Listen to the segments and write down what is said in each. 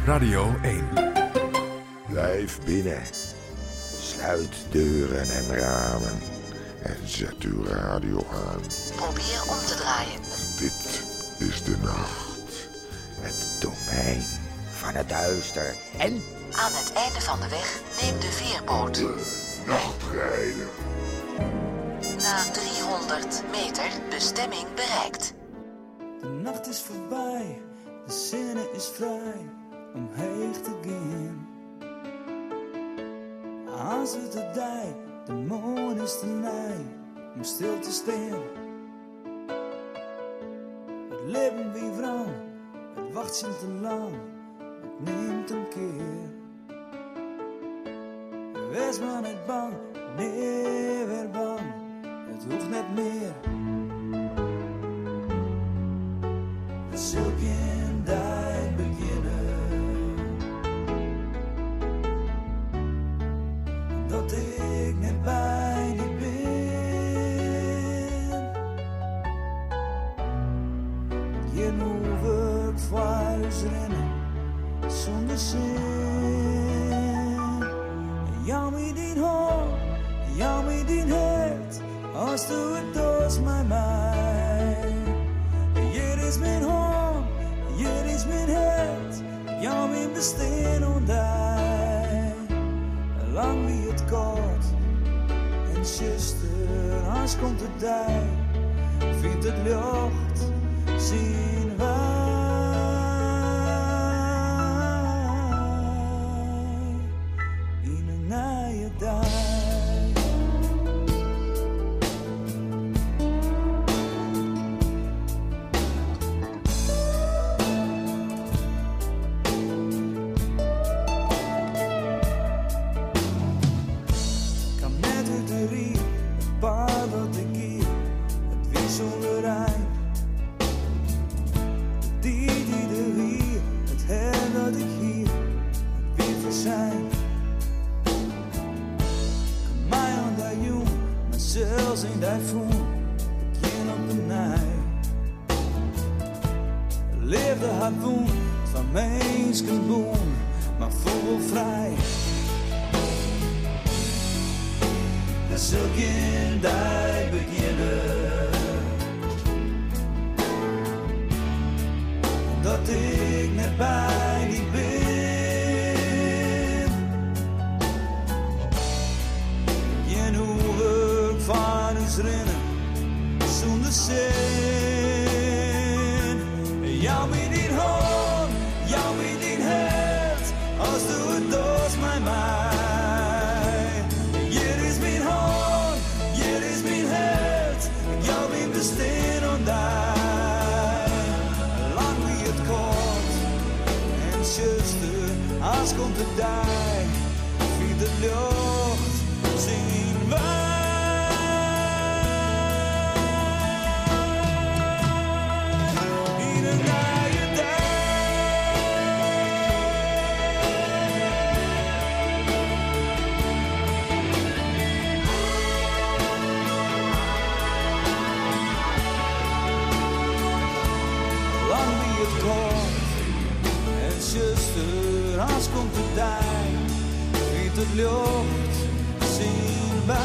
Radio 1. Blijf binnen. Sluit deuren en ramen. En zet uw radio aan. Probeer om te draaien. Dit is de nacht. Het domein van het duister. En aan het einde van de weg neem de veerboot. De nachtrijder. Na 300 meter bestemming bereikt. De nacht is voorbij, de zinnen is vrij om heen te gaan. Als het de dij, de moon is te nij om stil te staan. Het leven wie wrang, het wacht zijn te lang, het neemt een keer. Wees maar niet bang, nee weer bang, het hoeft net meer. Zulk in tijd beginnen, dat ik net bij die ben. Je hoef ik voor rennen, zonder zin. Jou met die hoofd, jou met die hart, als doe het door mijn mij. Hier is mijn hoofd, hier is mijn hart, jou mijn bestaan ondij. Lang wie het kort, en zuster, als komt het dij, vindt het lucht, zien wij. In een naaie dij. Zelfs in die voel, begin op de nij. Leefde haar woon van mensenboom, maar vogelvrij. Dat zulk in die beginnen, dat ik net bij die ben. Je hoef ik van ons rennen, zonder zin. Jou met die hand, jou met die hart, als doe het door mijn mij. Hier is mijn hand, hier is mijn hart, jou ben bestaan ondij. Lang wie het kort, en zuster, als komt het dij, vindt het lucht, zien wij. Zuster, als komt de dij, vindt het lucht, zien wij.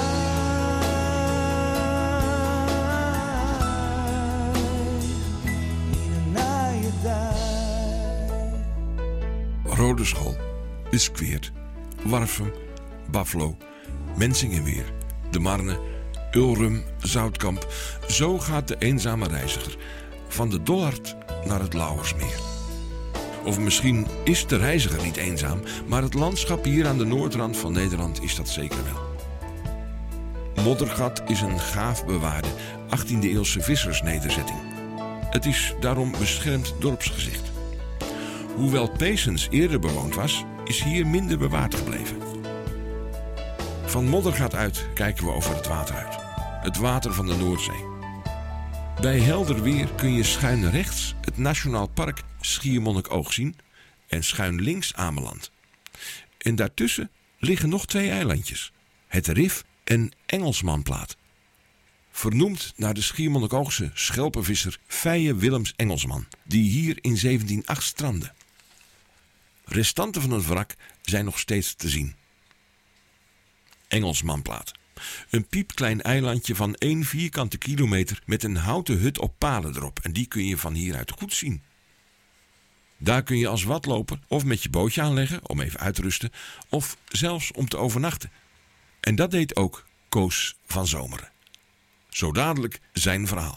In een naaie dij. Rode School, Iskweert, Warfum, Buffalo, Mensingenweer, De Marne, Ulrum, Zoutkamp. Zo gaat de eenzame reiziger van de Dollard naar het Lauwersmeer. Of misschien is de reiziger niet eenzaam, maar het landschap hier aan de noordrand van Nederland is dat zeker wel. Moddergat is een gaaf bewaarde 18e-eeuwse vissersnederzetting. Het is daarom beschermd dorpsgezicht. Hoewel Peesens eerder bewoond was, is hier minder bewaard gebleven. Van Moddergat uit kijken we over het water uit. Het water van de Noordzee. Bij helder weer kun je schuin rechts het Nationaal Park Schiermonnikoog zien en schuin links Ameland. En daartussen liggen nog 2 eilandjes, het Rif en Engelsmanplaat. Vernoemd naar de Schiermonnikoogse schelpenvisser Fije Willems Engelsman, die hier in 1708 strandde. Restanten van het wrak zijn nog steeds te zien. Engelsmanplaat. Een piepklein eilandje van 1 vierkante kilometer met een houten hut op palen erop. En die kun je van hieruit goed zien. Daar kun je als watloper of met je bootje aanleggen om even uit te rusten. Of zelfs om te overnachten. En dat deed ook Koos van Zomeren. Zo dadelijk zijn verhaal.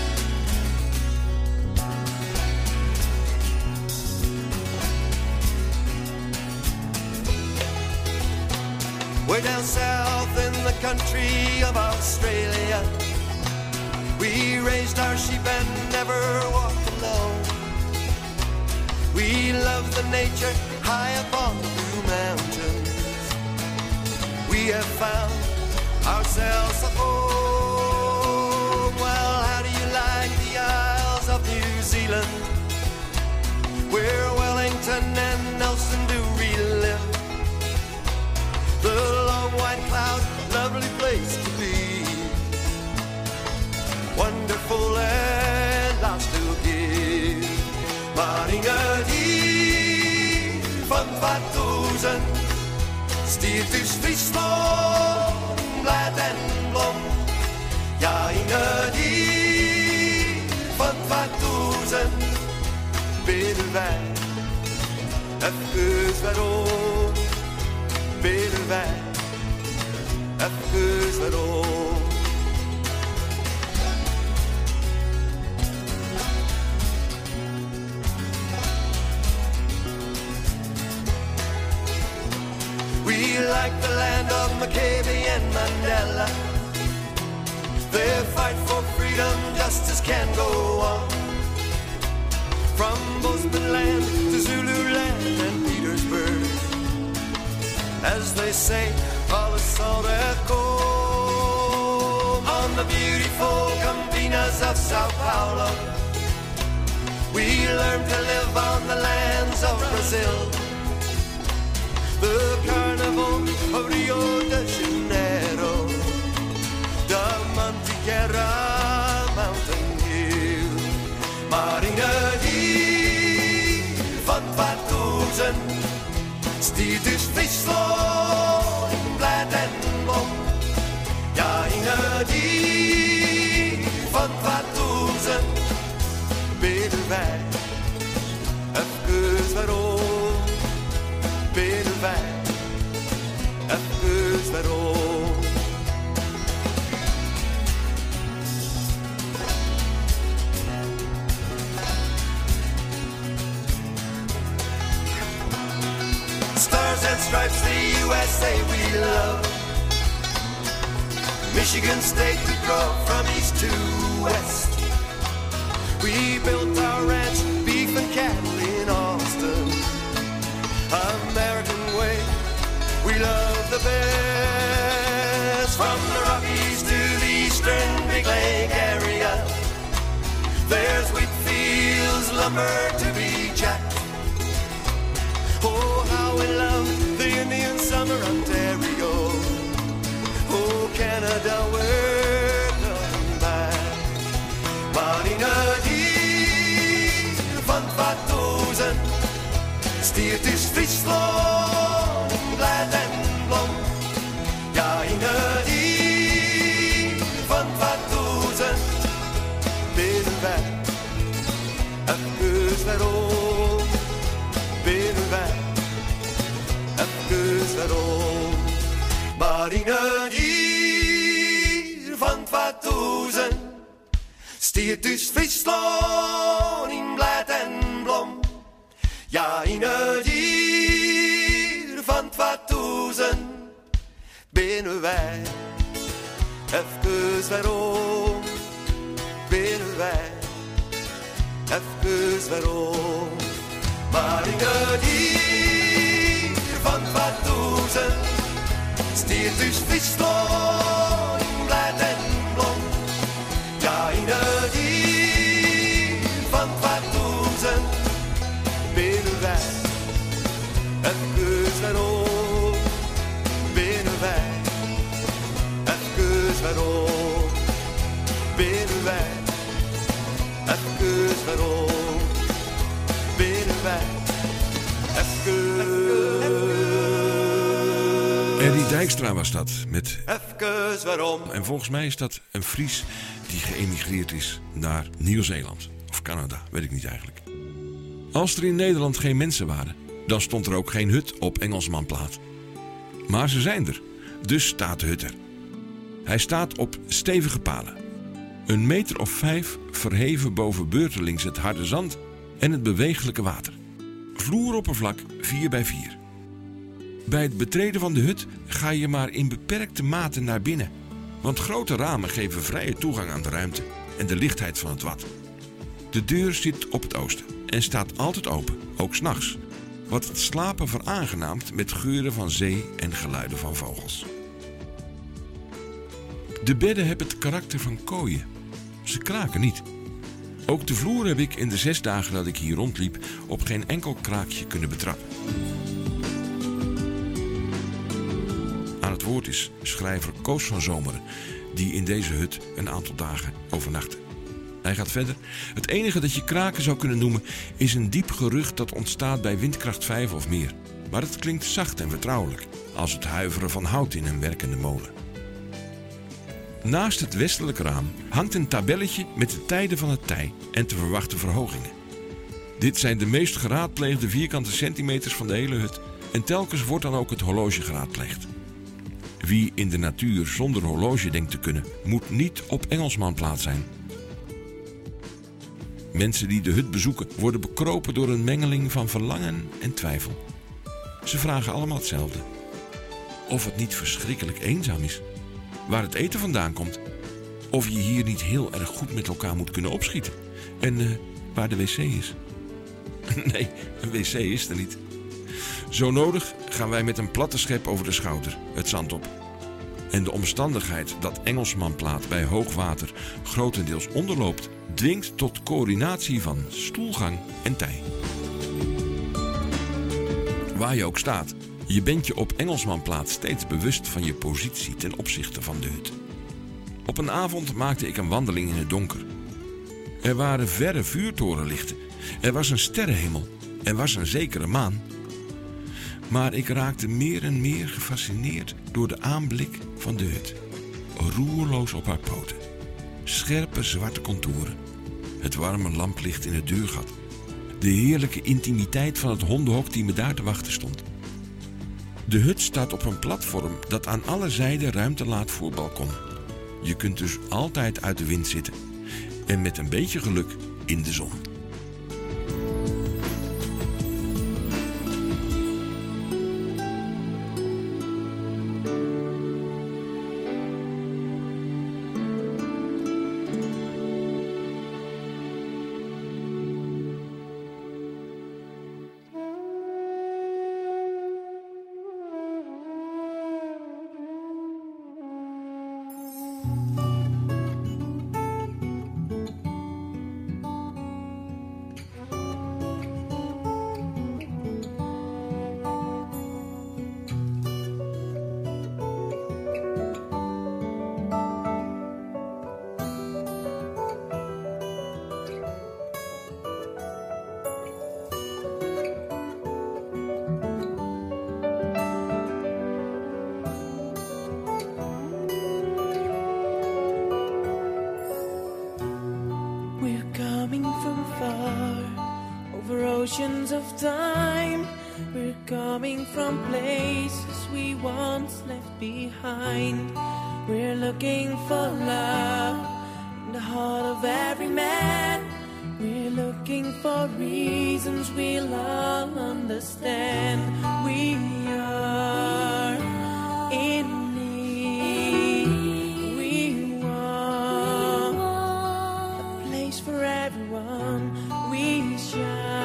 Way down south in the country of Australia, we raised our sheep and never walked alone. We love the nature high up on the blue mountains. We have found ourselves a home. Well, how do you like the Isles of New Zealand, where Wellington and Nelson do relive? The long white cloud, lovely place to be. Wonderful and lots to give. Maar inge die van 2000 stiert dus Friesland blad en blom. Ja, inge die van 2000 bidden wij even waarom. Bidden wij even waarom. We like the land of McCabe and Mandela. Their fight for freedom, justice can go on. From Bosmanland to Zululand and Petersburg, as they say, all is Saldaco. On the beautiful Campinas of Sao Paulo, we learned to live on the lands of Brazil. The Carnival of Rio de Janeiro, the Mantiqueira Mountain Hill. Maar inge die van 2000 stiert dus Friesland blad en blom. Ja, inge die van 2000 bidden wij even waarom. Bidden wij even waarom. Stars and stripes, the USA we love. Michigan State we grow from east to west. We built our ranch, beef and cattle in Austin. American way, we love the best. From the Rockies to the eastern Big Lake area, there's wheat fields, lumber to be jacked. Oh, how we love the Indian summer, Ontario. Oh, Canada, we're coming back. Maar inge die van 2000 stiert dus Friesland blad en blom. Ja, inge die van 2000 bidden wij even waarom. Bidden wij even waarom. Maar inge die van 2000 stiert dus Friesland in blad en blom. Ja, inge dier van 2000 binnen wij even waarom. Binnen wij even waarom. Maar inge dier van 2000 stiert dus Friesland in blad en blom. Ja, inge dier van 2000 binnen wij even waarom. Binnen wij even waarom. Binnen wij even waarom. Binnen wij Eddie Dijkstra was dat, met Even waarom. En volgens mij is dat een Fries die geëmigreerd is naar Nieuw-Zeeland. Of Canada, weet ik niet eigenlijk. Als er in Nederland geen mensen waren, dan stond er ook geen hut op Engelsmanplaat. Maar ze zijn er, dus staat de hut er. Hij staat op stevige palen. 1,5 meter verheven boven beurtelings het harde zand en het bewegelijke water. Vloeroppervlak 4x4. Bij het betreden van de hut ga je maar in beperkte mate naar binnen. Want grote ramen geven vrije toegang aan de ruimte en de lichtheid van het wat. De deur zit op het oosten en staat altijd open, ook 's nachts. Wat het slapen veraangenaamt met geuren van zee en geluiden van vogels. De bedden hebben het karakter van kooien. Ze kraken niet. Ook de vloer heb ik in de 6 dagen dat ik hier rondliep op geen enkel kraakje kunnen betrappen. Aan het woord is schrijver Koos van Zomeren, die in deze hut een aantal dagen overnachtte. Hij gaat verder. Het enige dat je kraken zou kunnen noemen is een diep gerucht dat ontstaat bij windkracht 5 of meer. Maar het klinkt zacht en vertrouwelijk, als het huiveren van hout in een werkende molen. Naast het westelijke raam hangt een tabelletje met de tijden van het tij en te verwachten verhogingen. Dit zijn de meest geraadpleegde vierkante centimeters van de hele hut en telkens wordt dan ook het horloge geraadpleegd. Wie in de natuur zonder horloge denkt te kunnen, moet niet op Engelsmanplaat zijn. Mensen die de hut bezoeken worden bekropen door een mengeling van verlangen en twijfel. Ze vragen allemaal hetzelfde. Of het niet verschrikkelijk eenzaam is. Waar het eten vandaan komt. Of je hier niet heel erg goed met elkaar moet kunnen opschieten. En waar de wc is. Nee, een wc is er niet. Zo nodig gaan wij met een platte schep over de schouder het zand op. En de omstandigheid dat Engelsmanplaat bij hoog water grotendeels onderloopt, dwingt tot coördinatie van stoelgang en tij. Waar je ook staat, je bent je op Engelsmanplaat steeds bewust van je positie ten opzichte van de hut. Op een avond maakte ik een wandeling in het donker. Er waren verre vuurtorenlichten, er was een sterrenhemel, er was een zekere maan. Maar ik raakte meer en meer gefascineerd door de aanblik van de hut. Roerloos op haar poten. Scherpe zwarte contouren. Het warme lamplicht in het deurgat. De heerlijke intimiteit van het hondenhok die me daar te wachten stond. De hut staat op een platform dat aan alle zijden ruimte laat voor balkon. Je kunt dus altijd uit de wind zitten. En met een beetje geluk in de zon. Oceans of time, we're coming from places we once left behind. We're looking for love in the heart of every man. We're looking for reasons we'll all understand. We are in need. We want a place for everyone. We shine.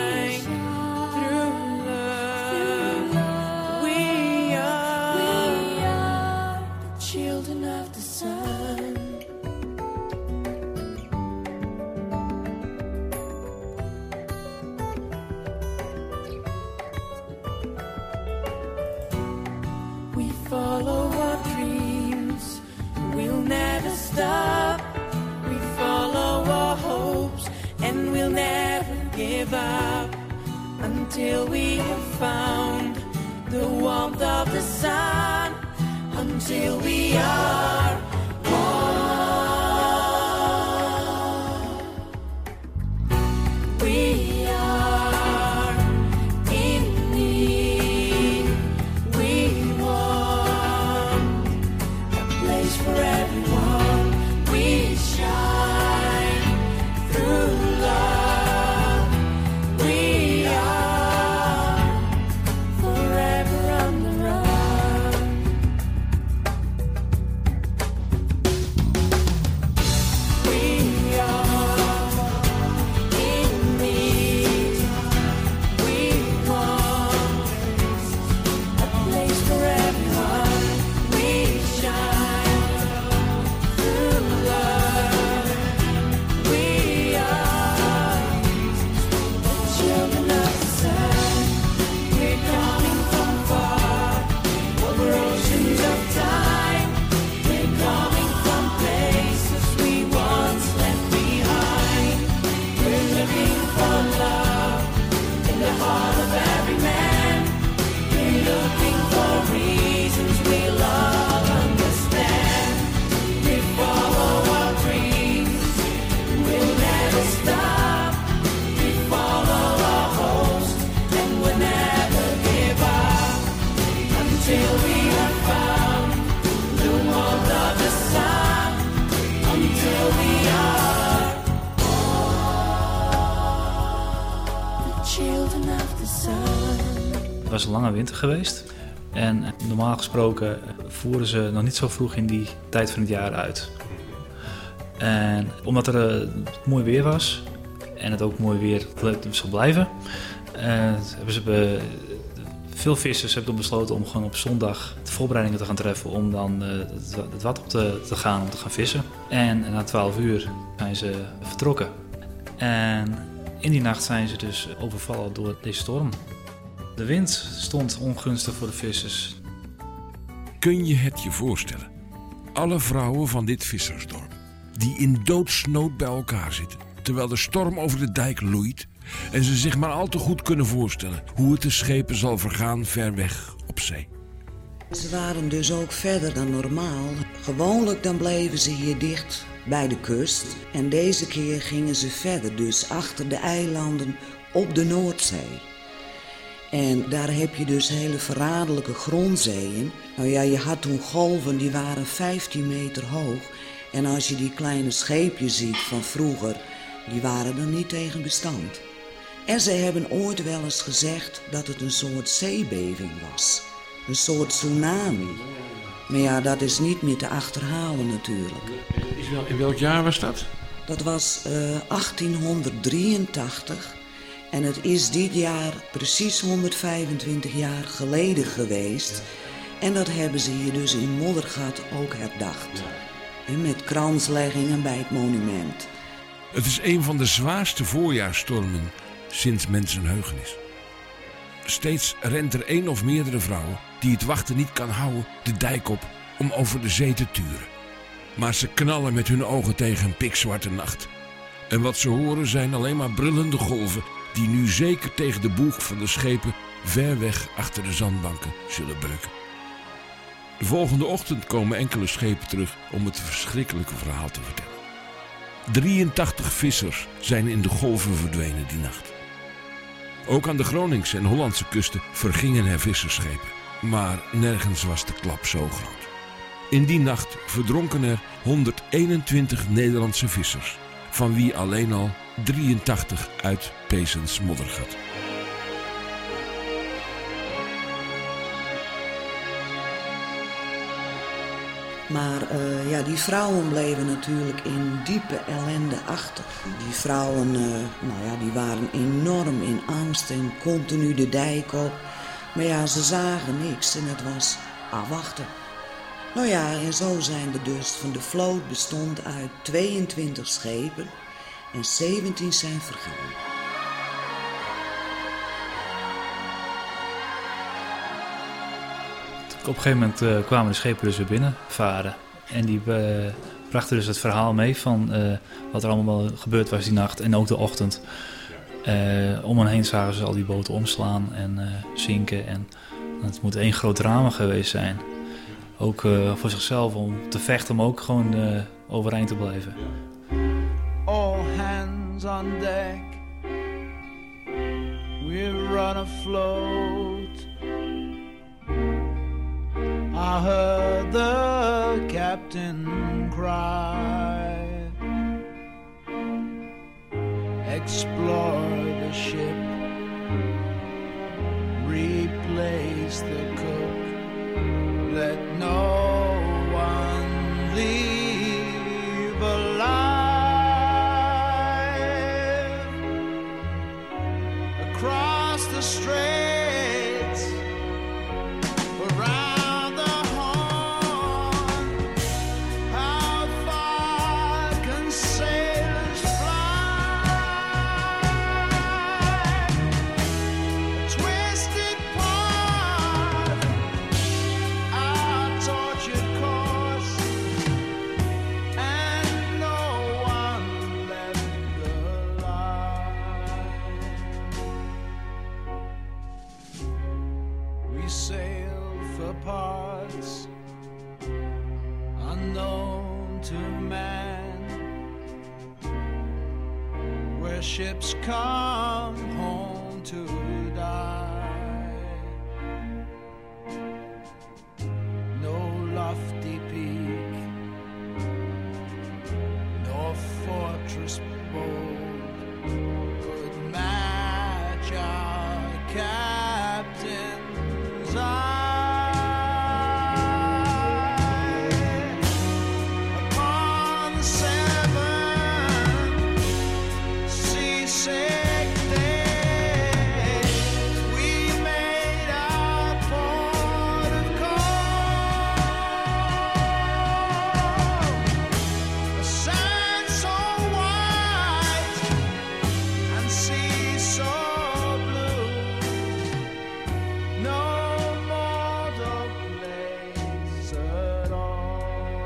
Follow our dreams, we'll never stop. We follow our hopes and we'll never give up until until we have found the warmth of the sun, until we are one. We are in need. We want a place for everyone. We shine through love. We are forever on the run. We are in need. We want a place for everyone. We shine through love. We are children of the sun. We're coming from far over oceans of time. We're coming from places we once left behind. We're looking for love in the heart of every man. We're looking for reasons we'll all understand. We follow our dreams. We'll never stop. We follow our hopes and we'll never give up until we have found the warmth of the sun. Until we are the children of the sun. Het was een lange winter geweest. En normaal gesproken voeren ze nog niet zo vroeg in die tijd van het jaar uit. En omdat er mooi weer was en het ook mooi weer zal blijven, hebben ze veel vissers hebben besloten om gewoon op zondag de voorbereidingen te gaan treffen om dan het water op te gaan vissen. En na 12 uur zijn ze vertrokken. En in die nacht zijn ze dus overvallen door deze storm. De wind stond ongunstig voor de vissers. Kun je het je voorstellen? Alle vrouwen van dit vissersdorp, die in doodsnood bij elkaar zitten, terwijl de storm over de dijk loeit en ze zich maar al te goed kunnen voorstellen hoe het de schepen zal vergaan ver weg op zee. Ze waren dus ook verder dan normaal. Gewoonlijk dan bleven ze hier dicht bij de kust. En deze keer gingen ze verder, dus achter de eilanden op de Noordzee. En daar heb je dus hele verraderlijke grondzeeën. Nou ja, je had toen golven die waren 15 meter hoog. En als je die kleine scheepjes ziet van vroeger, die waren er niet tegen bestand. En ze hebben ooit wel eens gezegd dat het een soort zeebeving was. Een soort tsunami. Maar ja, dat is niet meer te achterhalen natuurlijk. In welk jaar was dat? Dat was 1883. En het is dit jaar precies 125 jaar geleden geweest. En dat hebben ze hier dus in Moddergat ook herdacht. En met kransleggingen bij het monument. Het is een van de zwaarste voorjaarsstormen sinds mensenheugenis. Steeds rent er één of meerdere vrouwen die het wachten niet kan houden de dijk op om over de zee te turen. Maar ze knallen met hun ogen tegen een pikzwarte nacht. En wat ze horen zijn alleen maar brullende golven die nu zeker tegen de boeg van de schepen ver weg achter de zandbanken zullen beuken. De volgende ochtend komen enkele schepen terug om het verschrikkelijke verhaal te vertellen. 83 vissers zijn in de golven verdwenen die nacht. Ook aan de Groningse en Hollandse kusten vergingen er vissersschepen. Maar nergens was de klap zo groot. In die nacht verdronken er 121 Nederlandse vissers, van wie alleen al 83 uit Peesens Moddergat. Maar die vrouwen bleven natuurlijk in diepe ellende achter. Die vrouwen die waren enorm in angst en continu de dijk op. Maar ja, ze zagen niks en het was afwachten. Nou ja, en zo zijn er dus van de vloot bestond uit 22 schepen en 17 zijn vergaan. Op een gegeven moment kwamen de schepen dus weer binnenvaren. En die brachten dus het verhaal mee van wat er allemaal gebeurd was die nacht en ook de ochtend. Om hen heen zagen ze al die boten omslaan en zinken. En het moet één groot drama geweest zijn. Ook voor zichzelf om te vechten, om ook gewoon overeind te blijven. All hands on deck, we run afloat. I heard the captain cry. Explore the ship, replace the cook, let no one leave alive. Across the straits, around the Horn, how far can sailors fly? A twisted part, our tortured course, and no one left alive. We sail for parts unknown to man, where ships come home to die. No lofty peak, no fortress bold could match our captain's eye. Upon the seven seasick days, we made our port of call. A sand so white and sea so blue, no mortal place at all.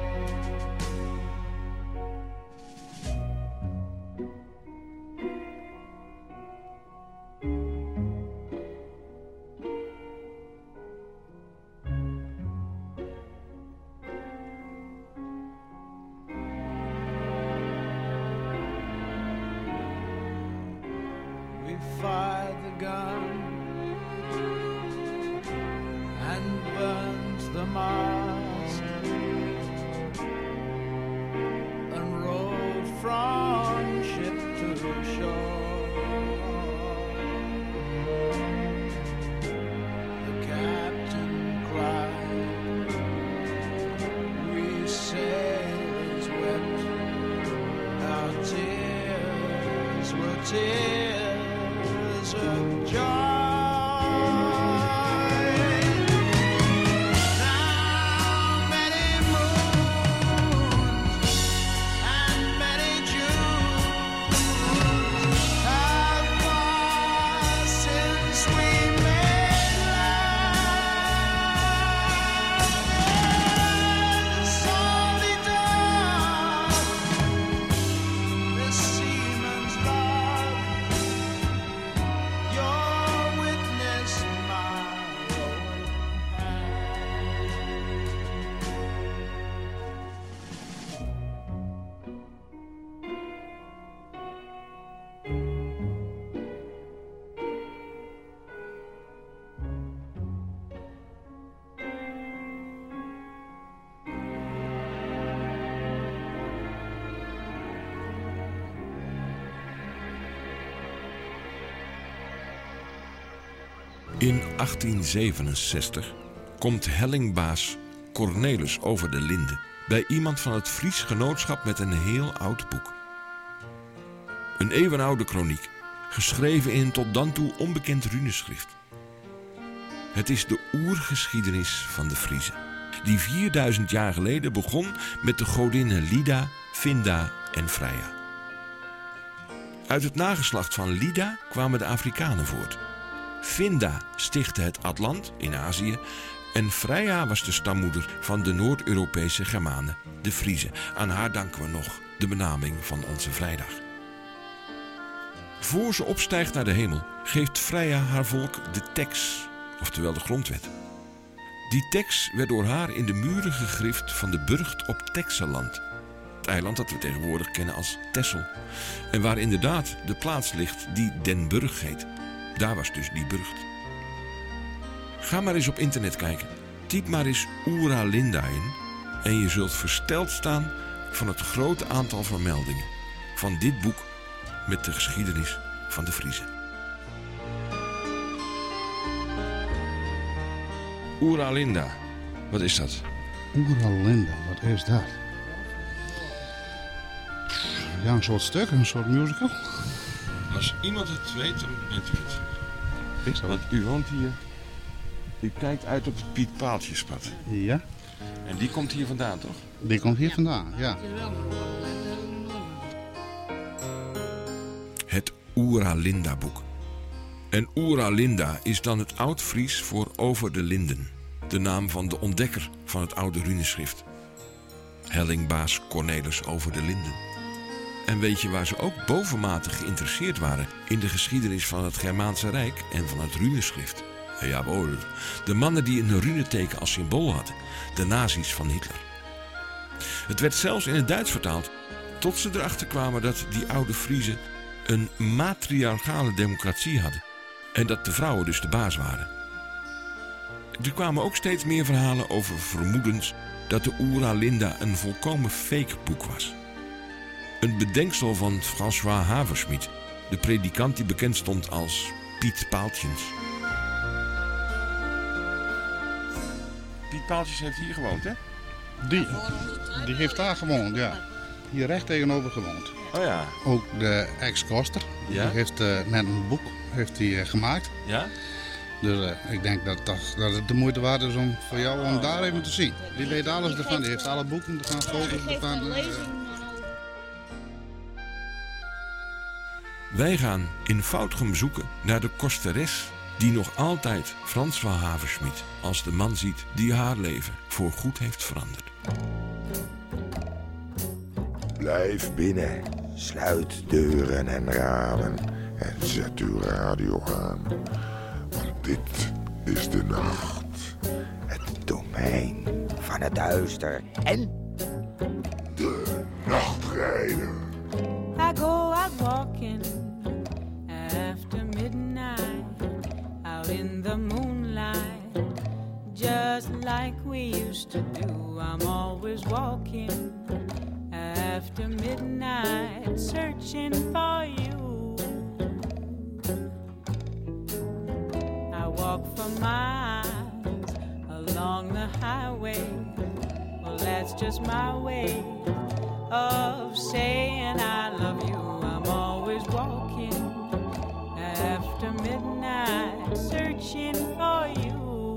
We fired the gun and burned the mast and rowed from ship to shore. The captain cried, we sailors wept, our tears were tears of joy. Now many moons and many Junes have passed since we made love. The salty dark, this seaman's love, your witness, my own hand. In 1867 komt hellingbaas Cornelis over de Linde bij iemand van het Fries Genootschap met een heel oud boek. Een eeuwenoude kroniek, geschreven in tot dan toe onbekend runeschrift. Het is de oergeschiedenis van de Friezen, die 4000 jaar geleden begon met de godinnen Lida, Finda en Freya. Uit het nageslacht van Lida kwamen de Afrikanen voort. Finda stichtte het Atlant in Azië en Freya was de stammoeder van de Noord-Europese Germanen, de Friezen. Aan haar danken we nog de benaming van onze vrijdag. Voor ze opstijgt naar de hemel, geeft Freya haar volk de Tex, oftewel de grondwet. Die Tex werd door haar in de muren gegrift van de burcht op Texeland. Het eiland dat we tegenwoordig kennen als Texel. En waar inderdaad de plaats ligt die Den Burg heet. Daar was dus die burcht. Ga maar eens op internet kijken. Typ maar eens Oeralinda in. En je zult versteld staan van het grote aantal vermeldingen van dit boek met de geschiedenis van de Friezen. Oeralinda, wat is dat? Oeralinda, wat is dat? Ja, een soort stuk, een soort musical. Als iemand het weet, dan weet u het. Ik zo. Want u woont hier. U kijkt uit op het Piet Paaltjespad. Ja, En die komt hier vandaan, toch? die komt hier vandaan, ja. Het Oeralinda-boek. En Oeralinda is dan het Oud-Fries voor over de linden. De naam van de ontdekker van het oude runeschrift. Hellingbaas Cornelis over de linden. En weet je waar ze ook bovenmate geïnteresseerd waren in de geschiedenis van het Germaanse Rijk en van het runeschrift? Jawohl, de mannen die een runeteken als symbool hadden, de nazi's van Hitler. Het werd zelfs in het Duits vertaald, tot ze erachter kwamen dat die oude Friezen een matriarchale democratie hadden en dat de vrouwen dus de baas waren. Er kwamen ook steeds meer verhalen over vermoedens dat de Oeralinda een volkomen fake boek was. Een bedenksel van François Haversmit, de predikant die bekend stond als Piet Paaltjens. Piet Paaltjens heeft hier gewoond, hè? Die heeft daar gewoond, ja. Hier recht tegenover gewoond. Oh ja. Ook de ex-koster, Ja? die heeft net een boek gemaakt. Ja? Dus ik denk dat het de moeite waard is om voor jou om daar even te zien. Die weet alles ervan, die heeft alle boeken ervan, foto's ervan. Wij gaan in Foutgem zoeken naar de kosteres die nog altijd François Haversmit als de man ziet die haar leven voorgoed heeft veranderd. Blijf binnen. Sluit deuren en ramen. En zet uw radio aan. Want dit is de nacht. Het domein van het duister. En de nachtrijder. I go out walking after midnight, out in the moonlight, just like we used to do. I'm always walking after midnight, searching for you. I walk for miles along the highway. Well, that's just my way of saying I love you. I'm always walking after midnight, searching for you.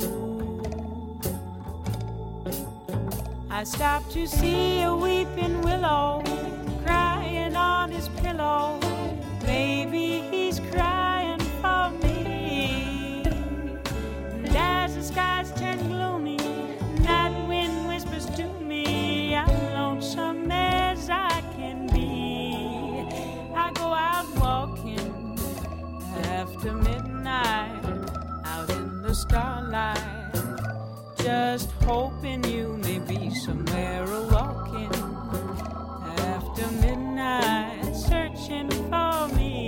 I stop to see a weeping willow crying on his pillow. Maybe he's crying for me. And as the skies turn gloomy, night wind whispers to me, I'm lonesome as I can be. I go out walking after midnight, out in the starlight, just hoping you may be somewhere walking after midnight, searching for me.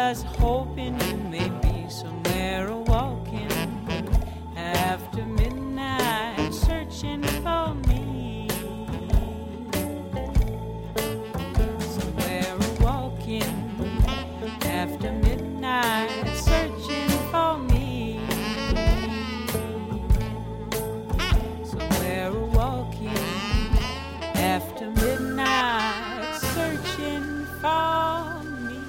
was hoping you may be somewhere walking after midnight, searching for me. Somewhere walking after midnight, searching for me. Somewhere walking after midnight, searching for me.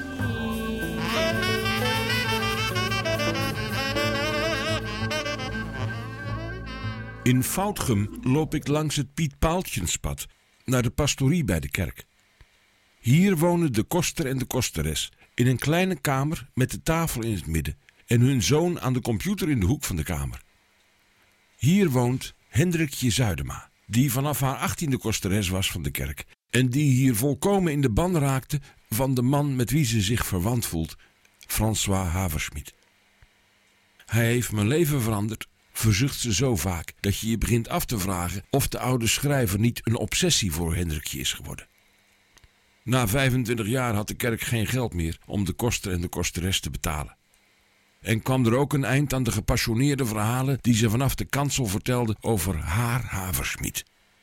In Foutgem loop ik langs het Piet Paaltjenspad naar de pastorie bij de kerk. Hier wonen de koster en de kosteres in een kleine kamer met de tafel in het midden en hun zoon aan de computer in de hoek van de kamer. Hier woont Hendrikje Zuidema, die vanaf haar 18e kosteres was van de kerk en die hier volkomen in de ban raakte van de man met wie ze zich verwant voelt, François Haversmit. Hij heeft mijn leven veranderd, verzucht ze zo vaak dat je je begint af te vragen of de oude schrijver niet een obsessie voor Hendrikje is geworden. Na 25 jaar had de kerk geen geld meer om de koster en de kosteres te betalen. En kwam er ook een eind aan de gepassioneerde verhalen die ze vanaf de kansel vertelde over haar Haversmit.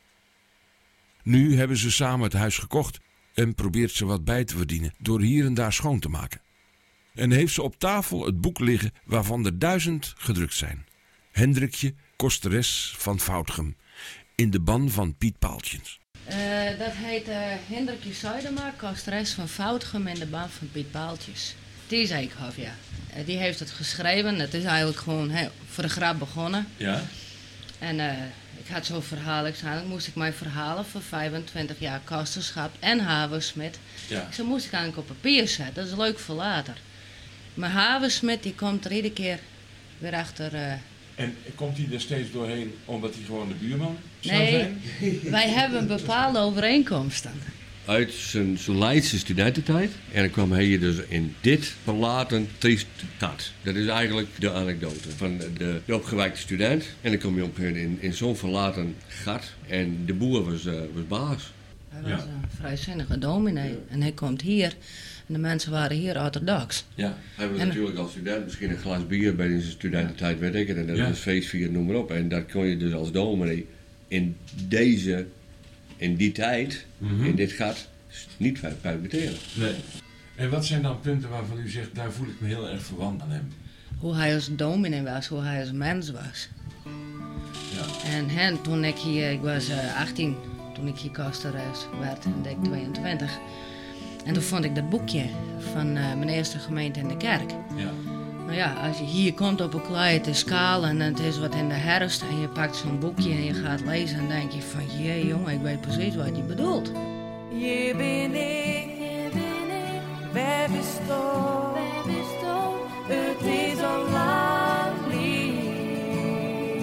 Nu hebben ze samen het huis gekocht en probeert ze wat bij te verdienen door hier en daar schoon te maken. En heeft ze op tafel het boek liggen waarvan er 1000 gedrukt zijn. Hendrikje, kosteres van Foutgem, in de ban van Piet Paaltjens. Dat heet Hendrikje Zuidema, kosteres van Foutgem in de ban van Piet Paaltjes. Die zei ik af, ja. Die heeft het geschreven. Het is eigenlijk gewoon voor de grap begonnen. Ja. En ik had zo'n verhaal. Eigenlijk moest ik mijn verhalen voor 25 jaar kosterschap en Haversmit. Ja. Zo moest ik eigenlijk op papier zetten. Dat is leuk voor later. Maar Haversmit die komt er iedere keer weer achter. En komt hij er steeds doorheen omdat hij gewoon de buurman zou Nee, zijn? wij hebben bepaalde overeenkomsten. Uit zijn Leidse studententijd. En dan kwam hij hier dus in dit verlaten triest gat. Dat is eigenlijk de anekdote van de opgewekte student. En dan kom je op in zo'n verlaten gat. En de boer was baas. Hij was een vrijzinnige dominee. En hij komt hier. En de mensen waren hier orthodox. Ja. Hij was natuurlijk als student misschien een glas bier bij zijn studententijd, weet ik het. En dat was feestvieren, noem maar op. En dat kon je dus als dominee in die tijd, in dit gat, niet permitteren. Nee. En wat zijn dan punten waarvan u zegt, daar voel ik me heel erg verwant aan hem? Hoe hij als dominee was, hoe hij als mens was. Ja. En toen ik was 18, toen ik hier kosteres werd, en ik 22. En toen vond ik dat boekje van mijn eerste gemeente in de kerk. Ja. Maar ja, als je hier komt op een kleine schaal en het is wat in de herfst en je pakt zo'n boekje en je gaat lezen, dan denk je van, jee jongen, ik weet precies wat je bedoelt. Je ben ik, waar bist du? Het is al lang lief.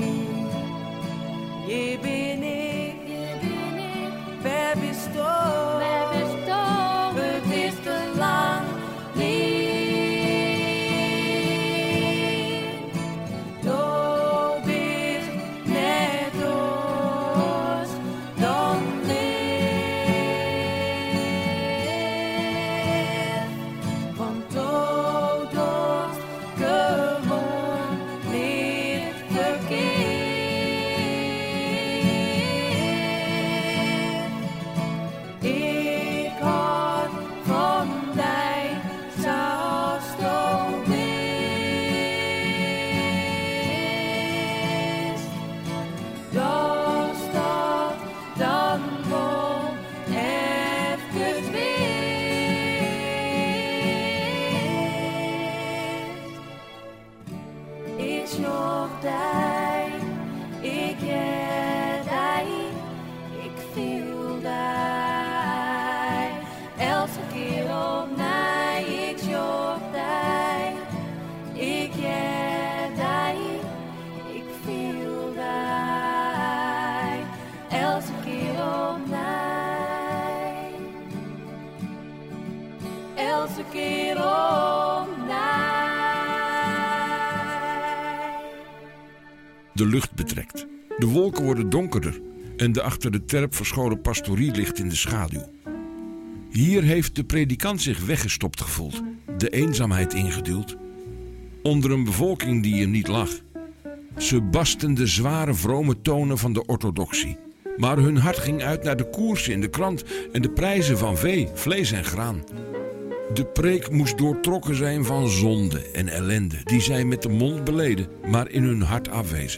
Je ben ik, waar bist du? Het is te lang lief. Du bist net ons dan lief. Want du doet gewoon niet verkeerd. Ik houd van dig zoals du bist. Dat staat dan wel even weer. Ik zocht dig, ik red dig, ik viel dig. Elke keer opnieuw, ik zocht dig, ik red dig, ik viel dig. Elke keer opnieuw, elke keer opnieuw. De lucht betrekt. De wolken worden donkerder en de achter de terp verscholen pastorie ligt in de schaduw. Hier heeft de predikant zich weggestopt gevoeld, de eenzaamheid ingeduwd. Onder een bevolking die hem niet lag. Ze basten de zware vrome tonen van de orthodoxie. Maar hun hart ging uit naar de koersen in de krant en de prijzen van vee, vlees en graan. De preek moest doortrokken zijn van zonde en ellende, die zij met de mond beleden, maar in hun hart afwezen.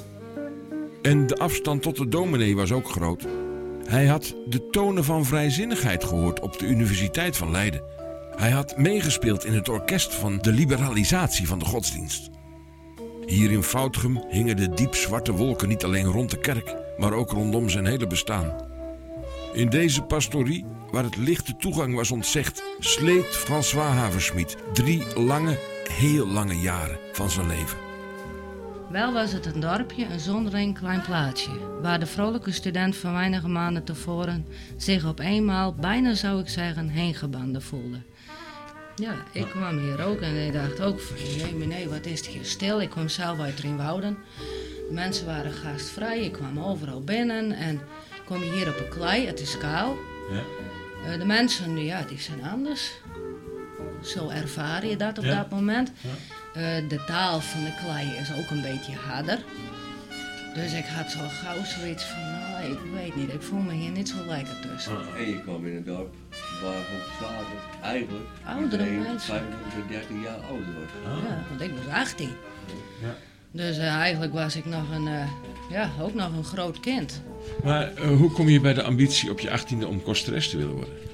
En de afstand tot de dominee was ook groot. Hij had de tonen van vrijzinnigheid gehoord op de Universiteit van Leiden. Hij had meegespeeld in het orkest van de liberalisatie van de godsdienst. Hier in Foutgem hingen de diepzwarte wolken niet alleen rond de kerk, maar ook rondom zijn hele bestaan. In deze pastorie, waar het lichte toegang was ontzegd, sleet François Haversmit 3 lange, heel lange jaren van zijn leven. Wel was het een dorpje, een zonderling klein plaatsje, waar de vrolijke student van weinige maanden tevoren zich op eenmaal, bijna zou ik zeggen, heengebanden voelde. Ja, ik kwam hier ook en ik dacht ook van, nee, wat is het hier stil? Ik kwam zelf uit Rienwouden. De mensen waren gastvrij, ik kwam overal binnen en kom je hier op een klei, het is kaal. Ja. De mensen, die zijn anders. Zo ervaar je dat op dat moment. Ja. De taal van de klei is ook een beetje harder. Dus ik had zo gauw zoiets van, ik weet niet, ik voel me hier niet zo lekker tussen. En je kwam in een dorp waar op zaten eigenlijk oudere mensen 25, 30 jaar ouder was. Ja, want ik was 18. Ja. Dus eigenlijk was ik nog ook nog een groot kind. Maar hoe kom je bij de ambitie op je 18e om kosteres te willen worden?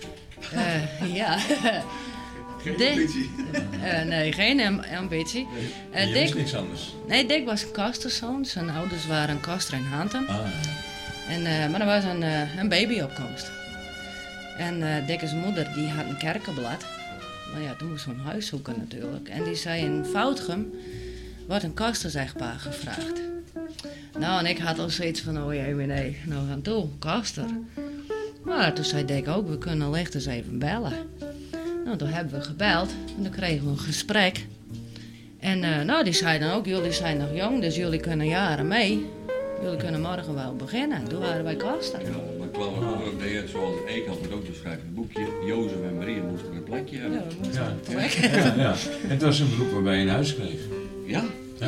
Ja. Geen ambitie? Nee, geen ambitie. Je wist niks anders? Nee, Dick was een kasterzoon. Zijn ouders waren een kaster in Hantem. Maar er was een babyopkomst. En Dick's moeder die had een kerkenblad. Maar ja, toen moest ze een huis zoeken natuurlijk. En die zei in Foutgem wordt een kastersechtpaar gevraagd. Nou, en ik had al zoiets van, nee, nou gaan toe, kaster. Maar toen zei Dick ook, we kunnen licht eens even bellen. Nou, toen hebben we gebeld en toen kregen we een gesprek. En die zei dan ook, jullie zijn nog jong, dus jullie kunnen jaren mee. Jullie kunnen morgen wel beginnen. Toen waren wij kaster. Ja, maar kwam er ook deed zoals ik had het ook beschreven, het boekje. Jozef en Maria moesten een plekje hebben. Ja, we moesten een plek. Ja. En het was een beroep waarbij je een huis kreeg. Ja.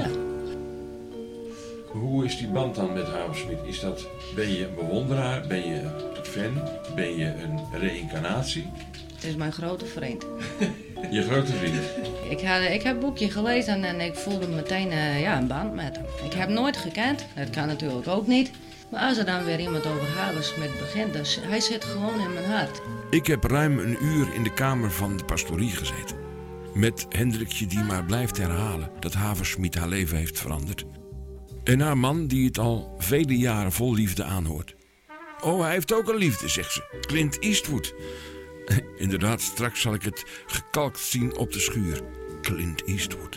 Hoe is die band dan met Haversmit? Ben je een bewonderaar? Ben je een fan? Ben je een reïncarnatie? Het is mijn grote vriend. Je grote vriend? Ik heb het boekje gelezen en ik voelde meteen een band met hem. Ik heb hem nooit gekend, dat kan natuurlijk ook niet. Maar als er dan weer iemand over Haversmit begint, dus hij zit gewoon in mijn hart. Ik heb ruim een uur in de kamer van de pastorie gezeten. Met Hendrikje die maar blijft herhalen dat Haversmit haar leven heeft veranderd. En haar man die het al vele jaren vol liefde aanhoort. Oh, hij heeft ook een liefde, zegt ze. Clint Eastwood. Inderdaad, straks zal ik het gekalkt zien op de schuur. Clint Eastwood.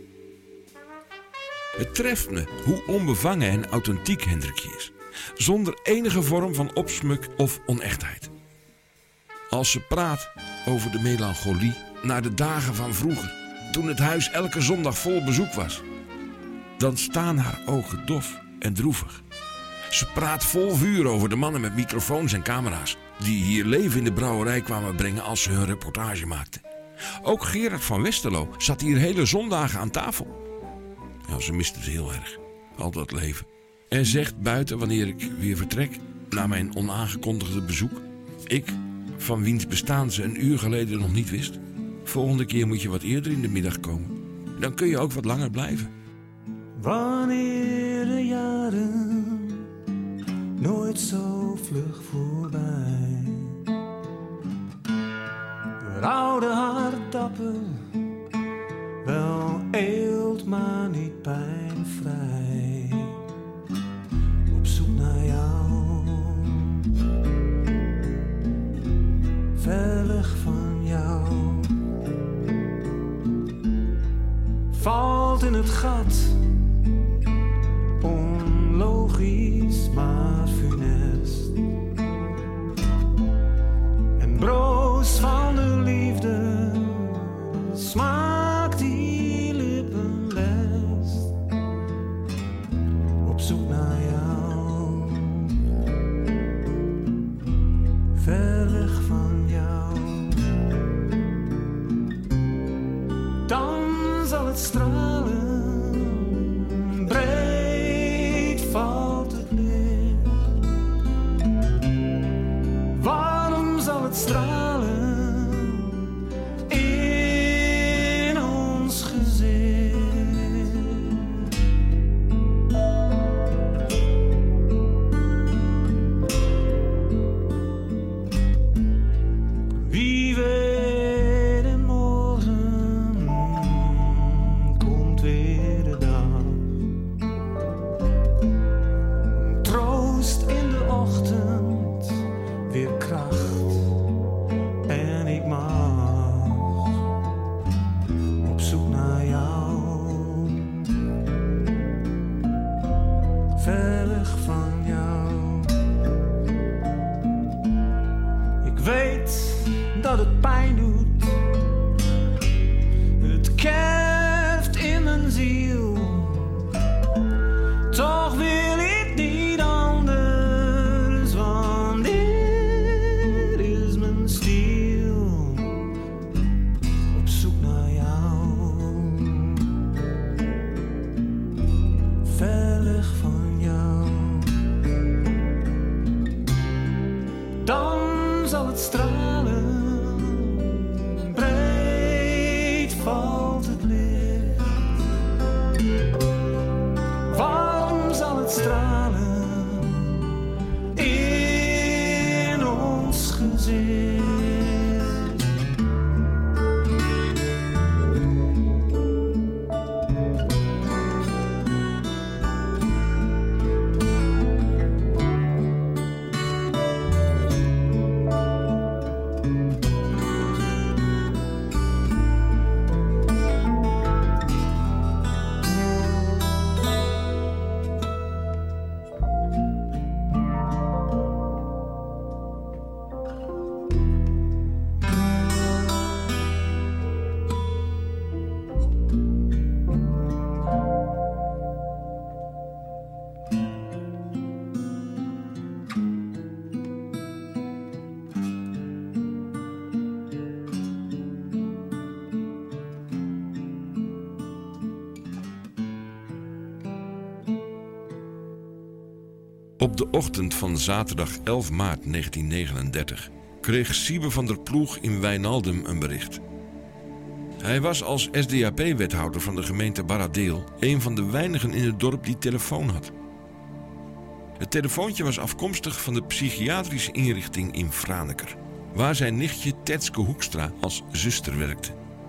Het treft me hoe onbevangen en authentiek Hendrikje is. Zonder enige vorm van opsmuk of onechtheid. Als ze praat over de melancholie naar de dagen van vroeger, toen het huis elke zondag vol bezoek was, dan staan haar ogen dof en droevig. Ze praat vol vuur over de mannen met microfoons en camera's die hier leven in de brouwerij kwamen brengen als ze hun reportage maakten. Ook Gerard van Westerlo zat hier hele zondagen aan tafel. Ja, ze mist het heel erg, al dat leven. En zegt buiten wanneer ik weer vertrek, na mijn onaangekondigde bezoek, ik, van wiens bestaan ze een uur geleden nog niet wist, volgende keer moet je wat eerder in de middag komen. Dan kun je ook wat langer blijven. Wanneer de jaren nooit zo vlug voorbij, het oude hartappen wel eelt maar niet pijnvrij, op zoek naar jou, ver weg van jou, valt in het gat, onlogisch maar funest, en broos van de liefde smaakt die lippen best, op zoek naar jou, ver weg van jou. zal het stralen in ons gezicht. Wie weet en morgen komt weer de dag. Troost in de ochtend, weer kracht en ik mag op zoek naar jou, ver weg van jou. Ik weet dat het pijn doet, het kerft in mijn ziel, toch wil ik niet anders, want dit is mijn stil, op zoek naar jou, ver weg van jou. Dan zal het stralen, breed valt het licht. Warm zal het stralen in ons gezicht. Op de ochtend van zaterdag 11 maart 1939 kreeg Siebe van der Ploeg in Wijnaldum een bericht. Hij was als SDAP-wethouder van de gemeente Barradeel een van de weinigen in het dorp die telefoon had. Het telefoontje was afkomstig van de psychiatrische inrichting in Franeker, waar zijn nichtje Tetske Hoekstra als zuster werkte.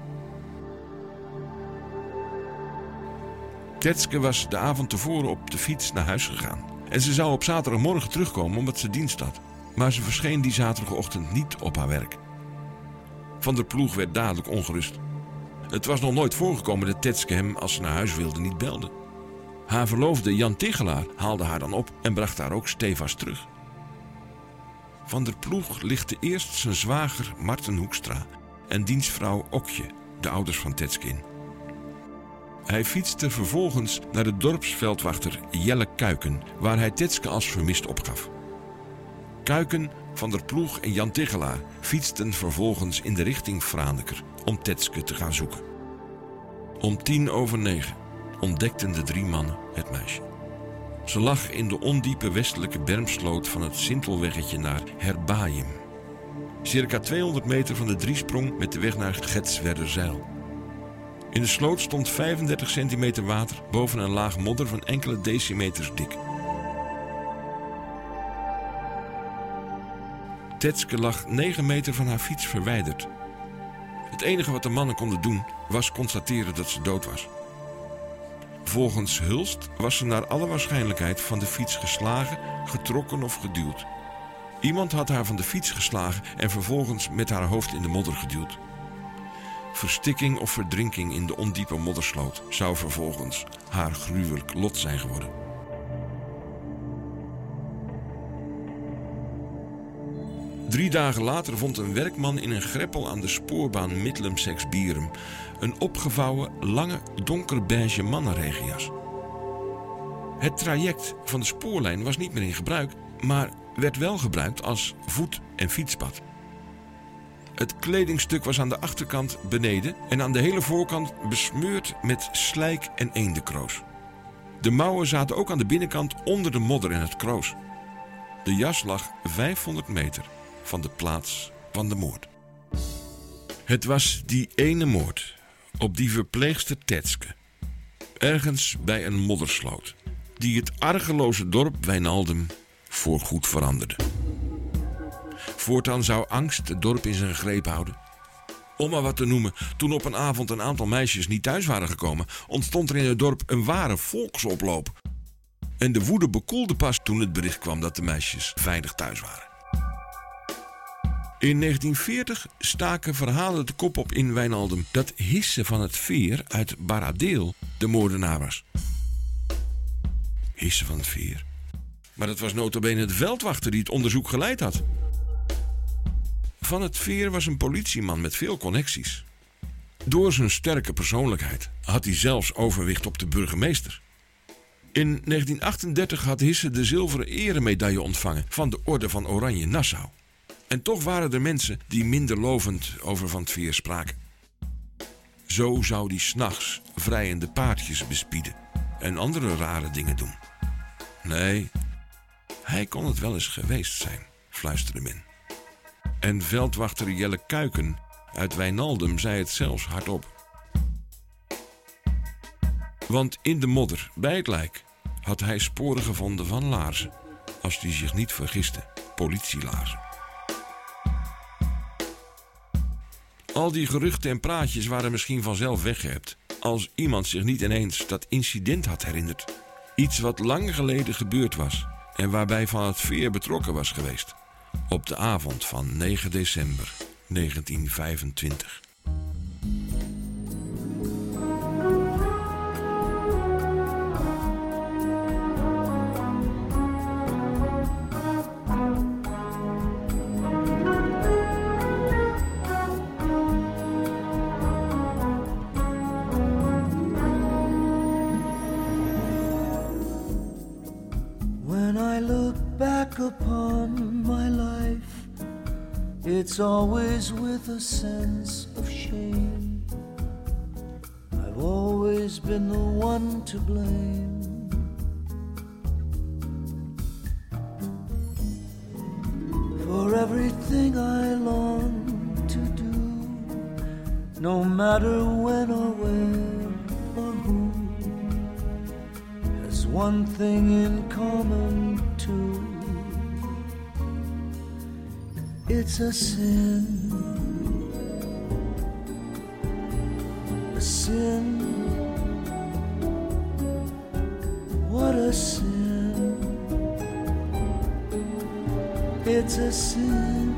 Tetske was de avond tevoren op de fiets naar huis gegaan. En ze zou op zaterdagmorgen terugkomen omdat ze dienst had. Maar ze verscheen die zaterdagochtend niet op haar werk. Van der Ploeg werd dadelijk ongerust. Het was nog nooit voorgekomen dat Tetske hem als ze naar huis wilde niet belde. Haar verloofde Jan Tigelaar haalde haar dan op en bracht haar ook stevast terug. Van der Ploeg lichtte eerst zijn zwager Marten Hoekstra en dienstvrouw Okje, de ouders van Tetske, in. Hij fietste vervolgens naar de dorpsveldwachter Jelle Kuiken, waar hij Tetske als vermist opgaf. Kuiken, Van der Ploeg en Jan Tigelaar fietsten vervolgens in de richting Franeker om Tetske te gaan zoeken. Om 9:10 ontdekten de 3 mannen het meisje. Ze lag in de ondiepe westelijke bermsloot van het Sintelweggetje naar Herbaium. Circa 200 meter van de driesprong met de weg naar Getswerderzijl. In de sloot stond 35 centimeter water boven een laag modder van enkele decimeters dik. Tetske lag 9 meter van haar fiets verwijderd. Het enige wat de mannen konden doen was constateren dat ze dood was. Volgens Hulst was ze naar alle waarschijnlijkheid van de fiets geslagen, getrokken of geduwd. Iemand had haar van de fiets geslagen en vervolgens met haar hoofd in de modder geduwd. Verstikking of verdrinking in de ondiepe moddersloot zou vervolgens haar gruwelijk lot zijn geworden. Drie dagen later vond een werkman in een greppel aan de spoorbaan Middelum-Sex-Bierum een opgevouwen, lange, donkerbeige mannenregenjas. Het traject van de spoorlijn was niet meer in gebruik, maar werd wel gebruikt als voet- en fietspad. Het kledingstuk was aan de achterkant beneden en aan de hele voorkant besmeurd met slijk en eendenkroos. De mouwen zaten ook aan de binnenkant onder de modder en het kroos. De jas lag 500 meter van de plaats van de moord. Het was die ene moord op die verpleegster Tetske, ergens bij een moddersloot, die het argeloze dorp Wijnaldum voorgoed veranderde. Voortaan zou angst het dorp in zijn greep houden. Om maar wat te noemen, toen op een avond een aantal meisjes niet thuis waren gekomen, ontstond er in het dorp een ware volksoploop. En de woede bekoelde pas toen het bericht kwam dat de meisjes veilig thuis waren. In 1940 staken verhalen de kop op in Wijnaldum dat Hisse van het Veer uit Baradeel de moordenaar was. Hisse van het Veer? Maar dat was nota bene de veldwachter die het onderzoek geleid had. Van het Veer was een politieman met veel connecties. Door zijn sterke persoonlijkheid had hij zelfs overwicht op de burgemeester. In 1938 had Hisse de zilveren eremedaille ontvangen van de Orde van Oranje Nassau. En toch waren er mensen die minder lovend over Van het Veer spraken. Zo zou hij 's nachts vrijende paardjes bespieden en andere rare dingen doen. Nee, hij kon het wel eens geweest zijn, fluisterde men. En veldwachter Jelle Kuiken uit Wijnaldum zei het zelfs hardop. Want in de modder bij het lijk had hij sporen gevonden van laarzen. Als hij zich niet vergiste, politielaarzen. Al die geruchten en praatjes waren misschien vanzelf weggehept als iemand zich niet ineens dat incident had herinnerd. Iets wat lang geleden gebeurd was en waarbij Van het Veer betrokken was geweest. Op de avond van 9 december 1925. When I look back upon my life, it's always with a sense of shame. I've always been the one to blame. For everything I long to do, no matter when or where or who, has one thing in common too. It's a sin. A sin. What a sin. It's a sin.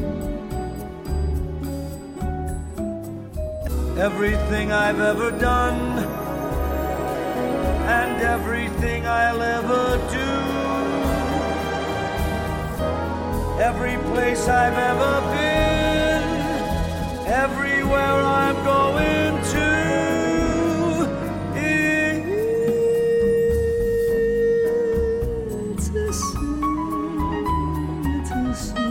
Everything I've ever done and everything I'll ever do, every place I've ever been, everywhere I'm going to, it's a sin, it's a sin.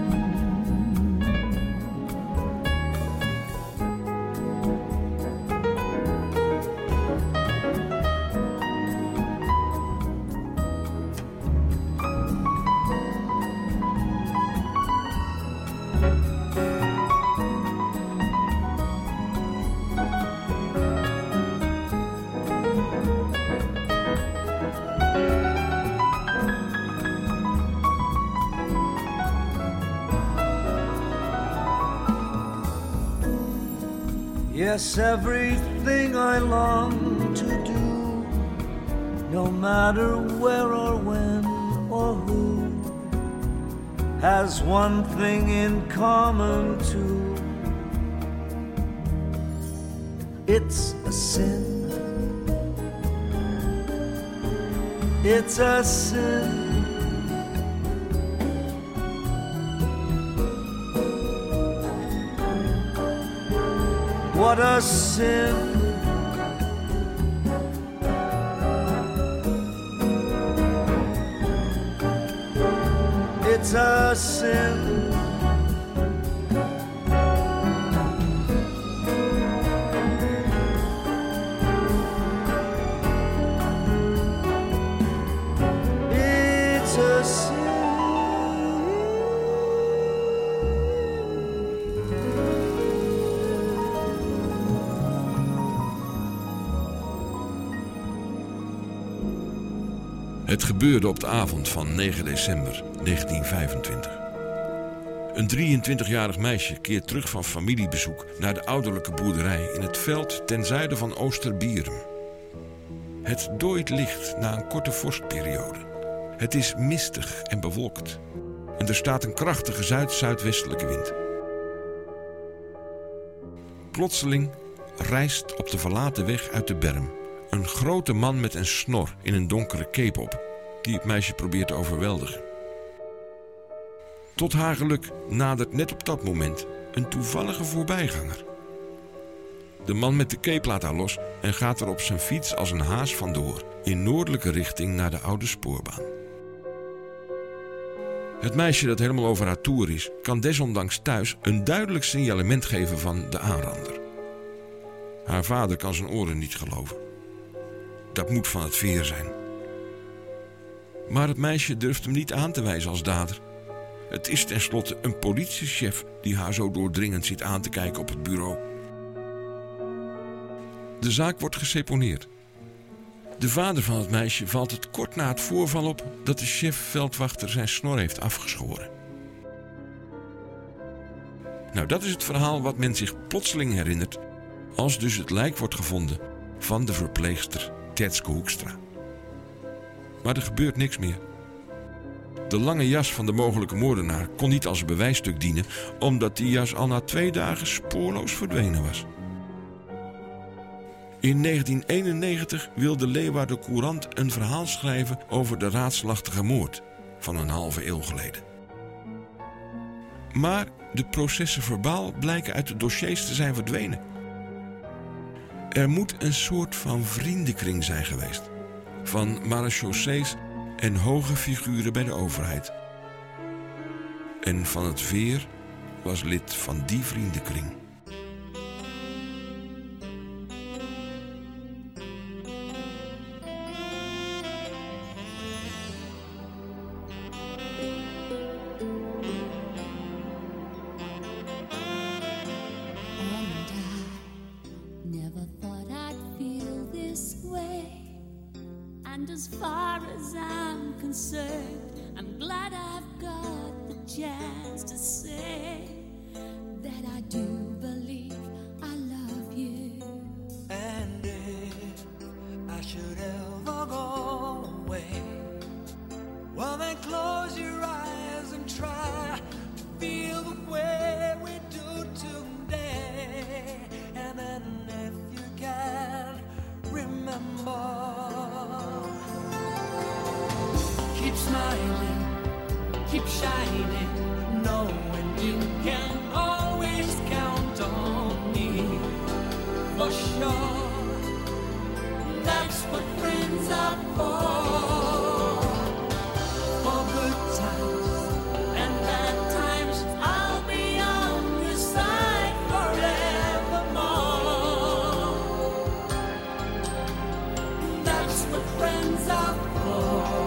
Yes, everything I long to do, no matter where or when or who, has one thing in common too. It's a sin. It's a sin. What a sin. It's a sin. It's a sin. Het gebeurde op de avond van 9 december 1925. Een 23-jarig meisje keert terug van familiebezoek naar de ouderlijke boerderij in het veld ten zuiden van Oosterbierum. Het dooit licht na een korte vorstperiode. Het is mistig en bewolkt. En er staat een krachtige zuid-zuidwestelijke wind. Plotseling rijst op de verlaten weg uit de berm een grote man met een snor in een donkere cape op, die het meisje probeert te overweldigen. Tot haar geluk nadert net op dat moment een toevallige voorbijganger. De man met de cape laat haar los en gaat er op zijn fiets als een haas vandoor, in noordelijke richting naar de oude spoorbaan. Het meisje dat helemaal over haar toer is, kan desondanks thuis een duidelijk signalement geven van de aanrander. Haar vader kan zijn oren niet geloven. Dat moet van het veer zijn. Maar het meisje durft hem niet aan te wijzen als dader. Het is tenslotte een politiechef die haar zo doordringend zit aan te kijken op het bureau. De zaak wordt geseponeerd. De vader van het meisje valt het kort na het voorval op dat de chef-veldwachter zijn snor heeft afgeschoren. Nou, dat is het verhaal wat men zich plotseling herinnert als dus het lijk wordt gevonden van de verpleegster Tetske Hoekstra. Maar er gebeurt niks meer. De lange jas van de mogelijke moordenaar kon niet als bewijsstuk dienen, omdat die jas al na 2 dagen spoorloos verdwenen was. In 1991 wilde Leeuwarden Courant een verhaal schrijven over de raadselachtige moord van een halve eeuw geleden. Maar de processen verbaal blijken uit de dossiers te zijn verdwenen. Er moet een soort van vriendenkring zijn geweest, van marechaussees en hoge figuren bij de overheid. En Van het Veer was lid van die vriendenkring. And as far as I'm concerned, I'm glad I've got the chance to say that I do believe I love you. And if I should ever go away, well then close your eyes and try to feel the way we do today. And then if you can remember, keep smiling, keep shining, knowing you can always count on me. For sure, that's what friends are for. For good times and bad times, I'll be on your side forevermore. That's what friends are for.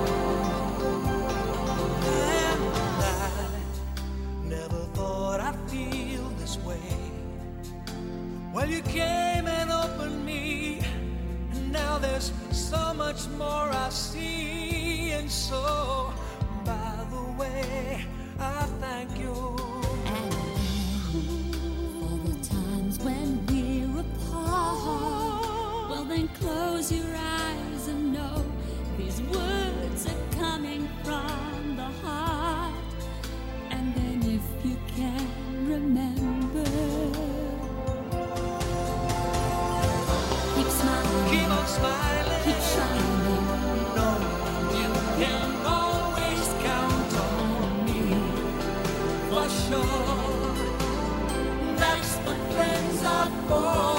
Well, you came and opened me, and now there's so much more I see. And so, by the way, I thank you. And for the times when we're apart, well then close your eyes and know these words are coming from the heart. And then if you can remember, keep on smiling, keep shining, knowing you can always count on me. For sure, that's what friends are for.